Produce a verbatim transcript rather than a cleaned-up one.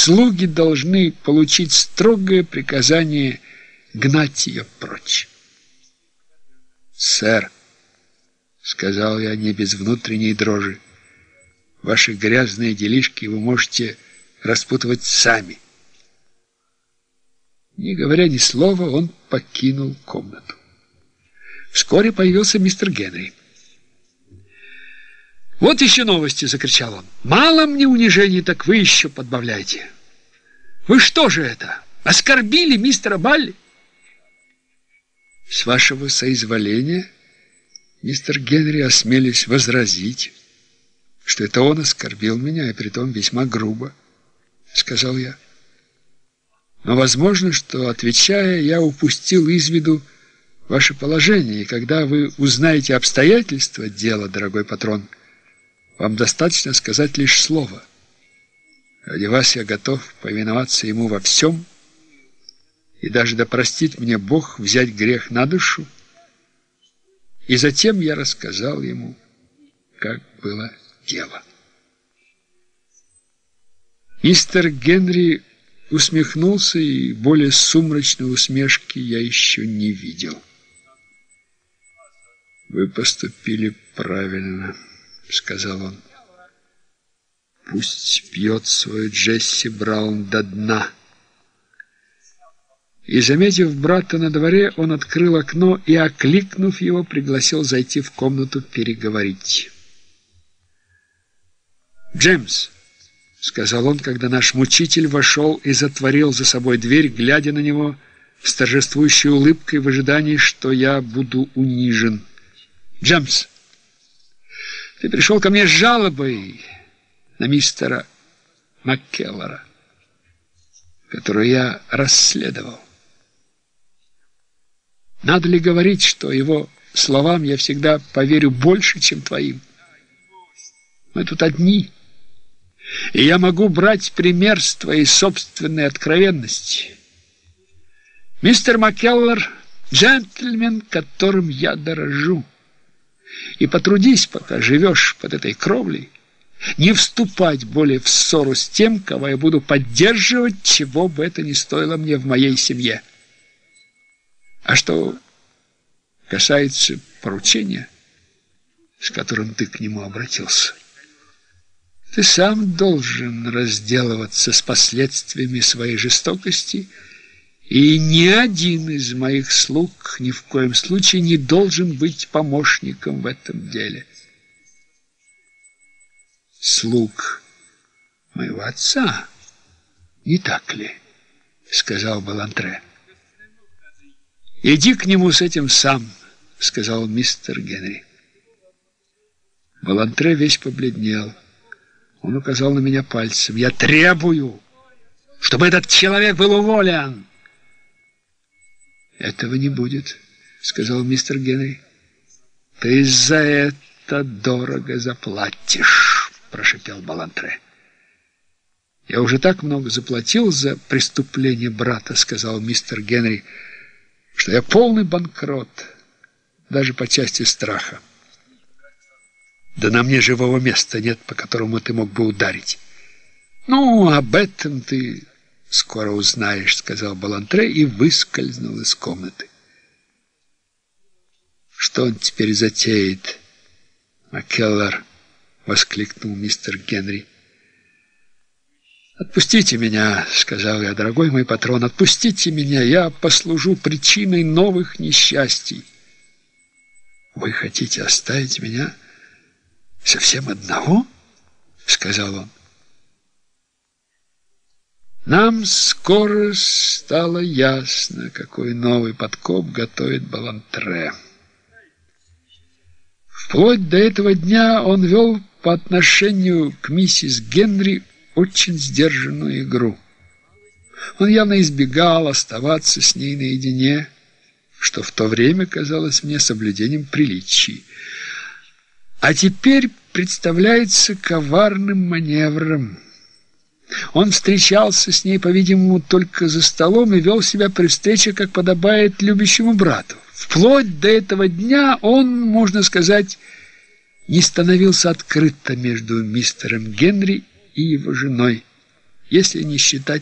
слуги должны получить строгое приказание гнать ее прочь. «Сэр», — сказал я не без внутренней дрожи, — «ваши грязные делишки вы можете распутывать сами». Не говоря ни слова, он покинул комнату. Вскоре появился мистер Генри. «Вот еще новости!» — закричал он. «Мало мне унижений, так вы еще подбавляете. Вы что же это, оскорбили мистера Балли?» «С вашего соизволения, мистер Генри, осмелюсь возразить, что это он оскорбил меня, и притом весьма грубо», — сказал я. «Но возможно, что, отвечая, я упустил из виду ваше положение, и когда вы узнаете обстоятельства дела, дорогой патрон, вам достаточно сказать лишь слово. Ради вас я готов повиноваться ему во всем, и даже да простит мне Бог взять грех на душу». И затем я рассказал ему, как было дело. Мистер Генри усмехнулся, и более сумрачной усмешки я еще не видел. «Вы поступили правильно», — сказал он. «Пусть пьет свой Джесси Браун до дна». И, заметив брата на дворе, он открыл окно и, окликнув его, пригласил зайти в комнату переговорить. «Джеймс», — сказал он, когда наш мучитель вошел и затворил за собой дверь, глядя на него с торжествующей улыбкой в ожидании, что я буду унижен. «Джеймс, ты пришел ко мне с жалобой на мистера Маккеллора, которую я расследовал. Надо ли говорить, что его словам я всегда поверю больше, чем твоим? Мы тут одни, и я могу брать пример с твоей собственной откровенности. Мистер Маккеллор — джентльмен, которым я дорожу. И потрудись, пока живешь под этой кровлей, не вступать более в ссору с тем, кого я буду поддерживать, чего бы это ни стоило мне в моей семье. А что касается поручения, с которым ты к нему обратился, ты сам должен разделываться с последствиями своей жестокости, и ни один из моих слуг ни в коем случае не должен быть помощником в этом деле. Слуг моего отца, не так ли? — сказал Балантре. «Иди к нему с этим сам», — сказал мистер Генри. Балантре весь побледнел. Он указал на меня пальцем. «Я требую, чтобы этот человек был уволен». «Этого не будет», — сказал мистер Генри. «Ты за это дорого заплатишь», — прошипел Балантре. «Я уже так много заплатил за преступление брата», — сказал мистер Генри, «что я полный банкрот, даже по части страха. Да на мне живого места нет, по которому ты мог бы ударить». «Ну, об этом ты скоро узнаешь», — сказал Балантре и выскользнул из комнаты. «Что он теперь затеет, Маккеллор?» — воскликнул мистер Генри. «Отпустите меня», — сказал я, — «дорогой мой патрон, отпустите меня, я послужу причиной новых несчастий». «Вы хотите оставить меня совсем одного?» — сказал он. Нам скоро стало ясно, какой новый подкоп готовит Балантре. Вплоть до этого дня он вел по отношению к миссис Генри очень сдержанную игру. Он явно избегал оставаться с ней наедине, что в то время казалось мне соблюдением приличий. А теперь представляется коварным маневром. Он встречался с ней, по-видимому, только за столом и вел себя при встрече, как подобает любящему брату. Вплоть до этого дня он, можно сказать, не становился открыто между мистером Генри и его женой, если не считать